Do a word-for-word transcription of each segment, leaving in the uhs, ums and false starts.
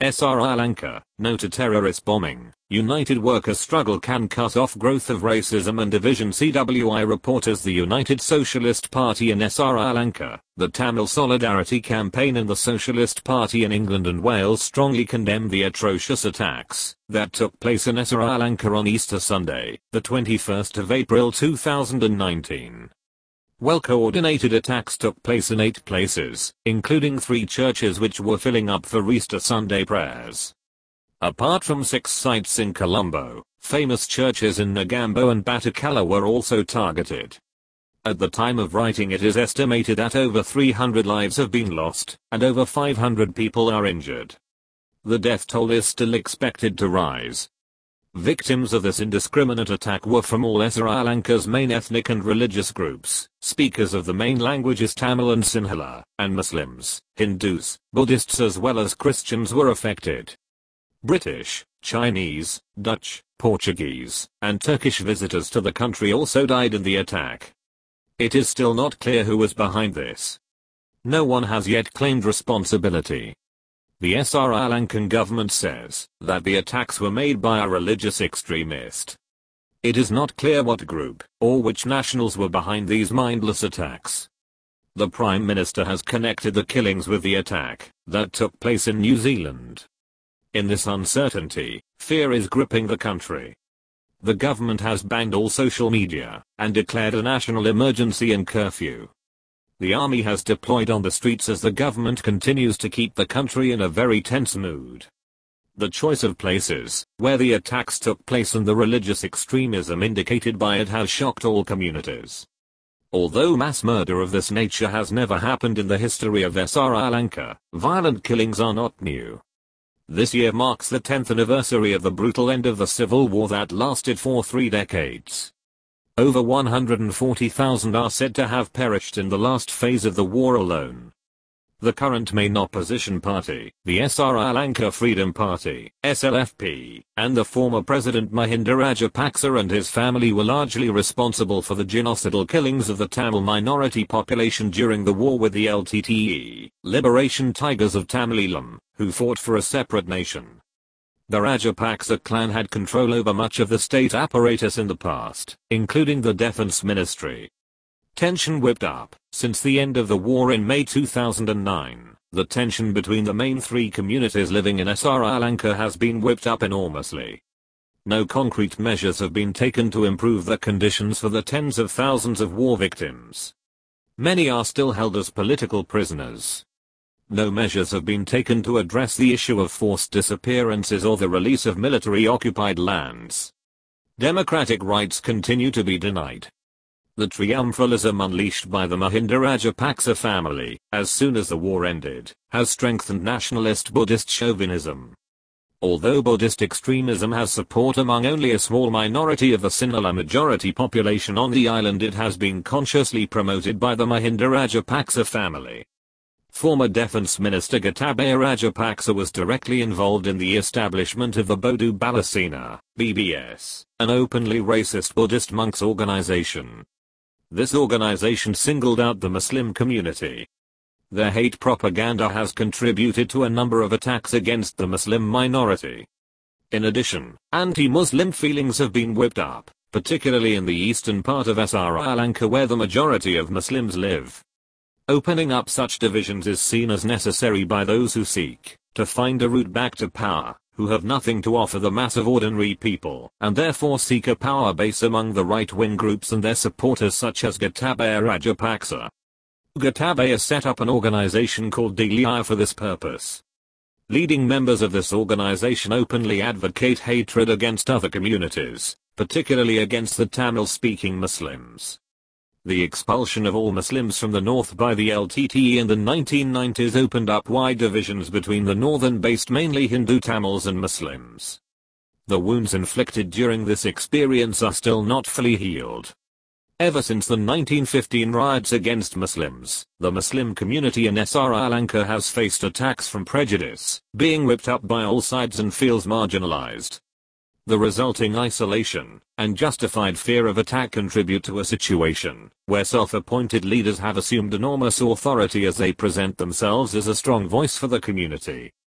Sri Lanka, no to terrorist bombing. United workers' struggle can cut off growth of racism and division. C W I reporters. The United Socialist Party in Sri Lanka, the Tamil Solidarity Campaign and the Socialist Party in England and Wales strongly condemn the atrocious attacks that took place in Sri Lanka on Easter Sunday, the twenty-first of April two thousand nineteen. Well-coordinated attacks took place in eight places, including three churches which were filling up for Easter Sunday prayers. Apart from six sites in Colombo, famous churches in Negombo and Batakala were also targeted. At the time of writing, it is estimated that over three hundred lives have been lost, and over five hundred people are injured. The death toll is still expected to rise. Victims of this indiscriminate attack were from all Sri Lanka's main ethnic and religious groups, speakers of the main languages Tamil and Sinhala, and Muslims, Hindus, Buddhists as well as Christians were affected. British, Chinese, Dutch, Portuguese, and Turkish visitors to the country also died in the attack. It is still not clear who was behind this. No one has yet claimed responsibility. The Sri Lankan government says that the attacks were made by a religious extremist. It is not clear what group or which nationals were behind these mindless attacks. The Prime Minister has connected the killings with the attack that took place in New Zealand. In this uncertainty, fear is gripping the country. The government has banned all social media and declared a national emergency and curfew. The army has deployed on the streets as the government continues to keep the country in a very tense mood. The choice of places where the attacks took place and the religious extremism indicated by it has shocked all communities. Although mass murder of this nature has never happened in the history of Sri Lanka, violent killings are not new. This year marks the tenth anniversary of the brutal end of the civil war that lasted for three decades. Over one hundred forty thousand are said to have perished in the last phase of the war alone. The current main opposition party, the Sri Lanka Freedom Party, S L F P, and the former President Mahinda Rajapaksa and his family were largely responsible for the genocidal killings of the Tamil minority population during the war with the L T T E, Liberation Tigers of Tamilam, who fought for a separate nation. The Rajapaksa clan had control over much of the state apparatus in the past, including the defense ministry. Tension whipped up since the end of the war in May two thousand nine. The tension between the main three communities living in Sri Lanka has been whipped up enormously. No concrete measures have been taken to improve the conditions for the tens of thousands of war victims. Many are still held as political prisoners. No measures have been taken to address the issue of forced disappearances or the release of military-occupied lands. Democratic rights continue to be denied. The triumphalism unleashed by the Mahinda Rajapaksa family, as soon as the war ended, has strengthened nationalist Buddhist chauvinism. Although Buddhist extremism has support among only a small minority of the Sinhala majority population on the island, it has been consciously promoted by the Mahinda Rajapaksa family. Former Defense Minister Gotabaya Rajapaksa was directly involved in the establishment of the Bodu Balasena, B B S, an openly racist Buddhist monks organization. This organization singled out the Muslim community. Their hate propaganda has contributed to a number of attacks against the Muslim minority. In addition, anti-Muslim feelings have been whipped up, particularly in the eastern part of Sri Lanka where the majority of Muslims live. Opening up such divisions is seen as necessary by those who seek to find a route back to power, who have nothing to offer the mass of ordinary people, and therefore seek a power base among the right-wing groups and their supporters such as Gotabaya Rajapaksa. Gotabaya set up an organization called Delia for this purpose. Leading members of this organization openly advocate hatred against other communities, particularly against the Tamil-speaking Muslims. The expulsion of all Muslims from the north by the L T T E in the nineteen nineties opened up wide divisions between the northern-based mainly Hindu Tamils and Muslims. The wounds inflicted during this experience are still not fully healed. Ever since the nineteen fifteen riots against Muslims, the Muslim community in Sri Lanka has faced attacks from prejudice, being whipped up by all sides and feels marginalized. The resulting isolation and justified fear of attack contribute to a situation where self-appointed leaders have assumed enormous authority as they present themselves as a strong voice for the community.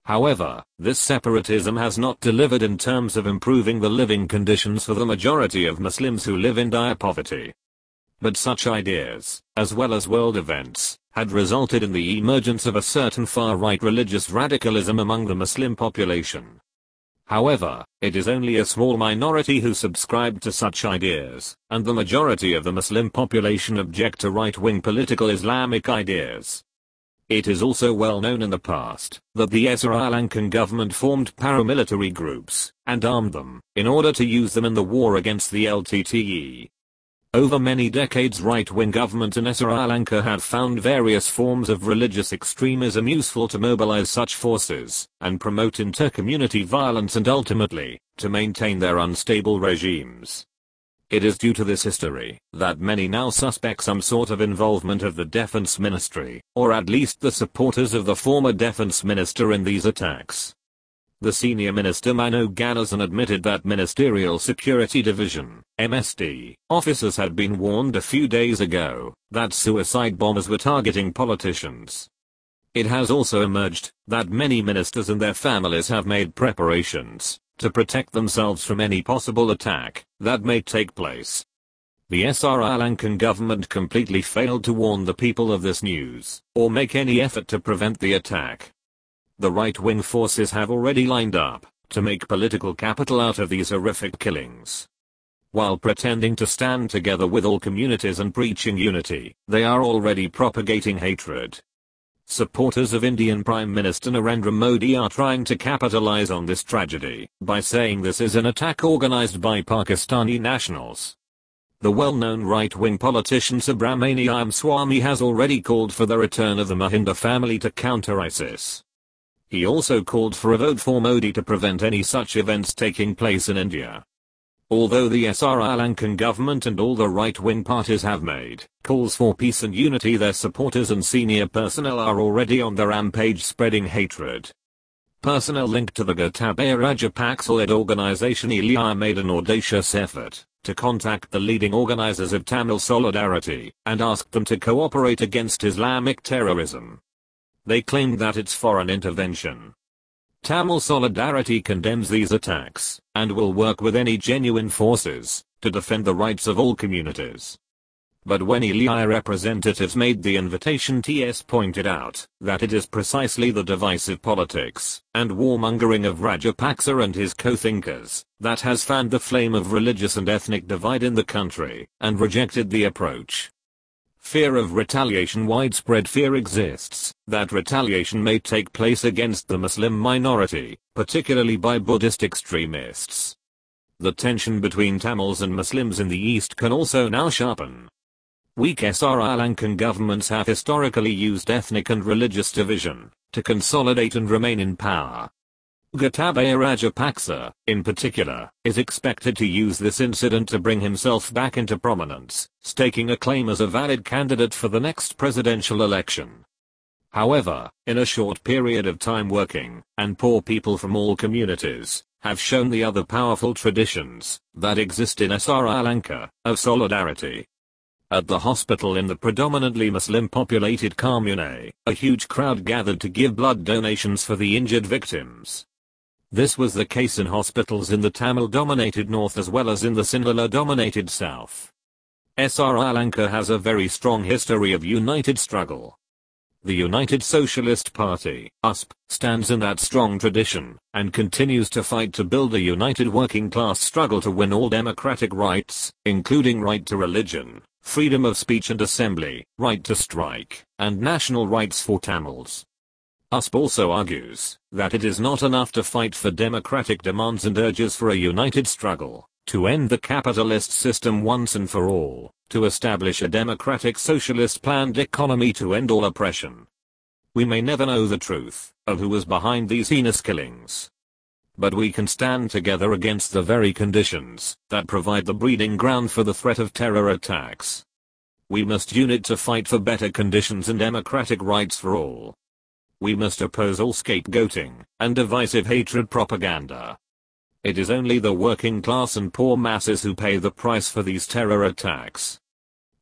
However, this separatism has not delivered in terms of improving the living conditions for the majority of Muslims who live in dire poverty. But such ideas, as well as world events, had resulted in the emergence of a certain far-right religious radicalism among the Muslim population. However, it is only a small minority who subscribe to such ideas, and the majority of the Muslim population object to right-wing political Islamic ideas. It is also well known in the past that the Sri Lankan government formed paramilitary groups and armed them in order to use them in the war against the L T T E. Over many decades, right-wing government in Sri Lanka had found various forms of religious extremism useful to mobilize such forces and promote inter-community violence and ultimately to maintain their unstable regimes. It is due to this history that many now suspect some sort of involvement of the Defense Ministry, or at least the supporters of the former Defense Minister in these attacks. The senior minister Mano Ganesen admitted that Ministerial Security Division, M S D, officers had been warned a few days ago that suicide bombers were targeting politicians. It has also emerged that many ministers and their families have made preparations to protect themselves from any possible attack that may take place. The Sri Lankan government completely failed to warn the people of this news, or make any effort to prevent the attack. The right-wing forces have already lined up to make political capital out of these horrific killings. While pretending to stand together with all communities and preaching unity, they are already propagating hatred. Supporters of Indian Prime Minister Narendra Modi are trying to capitalize on this tragedy by saying this is an attack organized by Pakistani nationals. The well-known right-wing politician Subramaniam Swamy has already called for the return of the Mahinda family to counter ISIS. He also called for a vote for Modi to prevent any such events taking place in India. Although the Sri Lankan government and all the right-wing parties have made calls for peace and unity, their supporters and senior personnel are already on the rampage spreading hatred. Personnel linked to the Gotabaya Rajapaksa-led organization E L I made an audacious effort to contact the leading organizers of Tamil Solidarity and asked them to cooperate against Islamic terrorism. They claimed that it's foreign intervention. Tamil Solidarity condemns these attacks and will work with any genuine forces to defend the rights of all communities. But when E L I representatives made the invitation, T S pointed out that it is precisely the divisive politics and warmongering of Rajapaksa and his co-thinkers that has fanned the flame of religious and ethnic divide in the country, and rejected the approach. Fear of retaliation. Widespread fear exists that retaliation may take place against the Muslim minority, particularly by Buddhist extremists. The tension between Tamils and Muslims in the East can also now sharpen. Weak Sri Lankan governments have historically used ethnic and religious division to consolidate and remain in power. Gotabaya Rajapaksa, in particular, is expected to use this incident to bring himself back into prominence, staking a claim as a valid candidate for the next presidential election. However, in a short period of time, working and poor people from all communities have shown the other powerful traditions that exist in Sri Lanka of solidarity. At the hospital in the predominantly Muslim-populated Kamune, a huge crowd gathered to give blood donations for the injured victims. This was the case in hospitals in the Tamil-dominated north as well as in the Sinhala-dominated south. Sri Lanka has a very strong history of united struggle. The United Socialist Party, U S P, stands in that strong tradition, and continues to fight to build a united working class struggle to win all democratic rights, including right to religion, freedom of speech and assembly, right to strike, and national rights for Tamils. U S P also argues that it is not enough to fight for democratic demands and urges for a united struggle to end the capitalist system once and for all, to establish a democratic socialist planned economy to end all oppression. We may never know the truth of who was behind these heinous killings. But we can stand together against the very conditions that provide the breeding ground for the threat of terror attacks. We must unite to fight for better conditions and democratic rights for all. We must oppose all scapegoating and divisive hatred propaganda. It is only the working class and poor masses who pay the price for these terror attacks.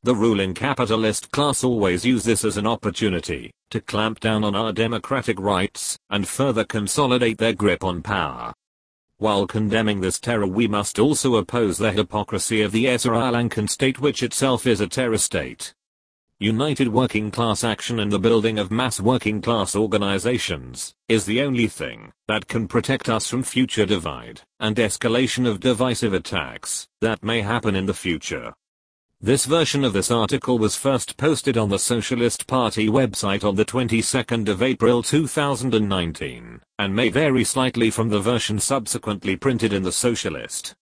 The ruling capitalist class always use this as an opportunity to clamp down on our democratic rights and further consolidate their grip on power. While condemning this terror, we must also oppose the hypocrisy of the Sri Lankan state, which itself is a terror state. United working class action and the building of mass working class organizations is the only thing that can protect us from future divide and escalation of divisive attacks that may happen in the future. This version of this article was first posted on the Socialist Party website on the twenty-second of April two thousand nineteen, and may vary slightly from the version subsequently printed in the Socialist.